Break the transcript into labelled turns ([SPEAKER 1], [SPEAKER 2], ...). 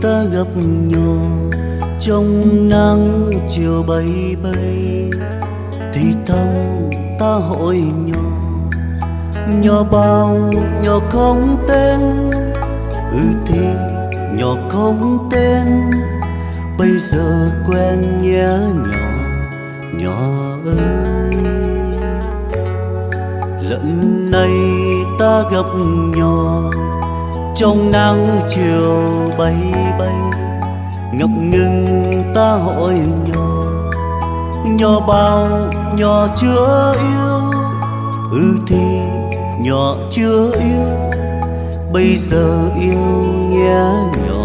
[SPEAKER 1] ta gặp nhỏ trong nắng chiều bay bay, thì thầm ta hỏi nhỏ, nhỏ bao nhỏ không tên. Thì nhỏ không tên, bây giờ quen nhé nhỏ, nhỏ ơi. Lần này ta gặp nhỏ trong nắng chiều bay bay, ngập ngừng ta hỏi nhỏ, nhỏ bao nhỏ chưa yêu. Thì nhỏ chưa yêu, bây giờ yêu nhé nhỏ,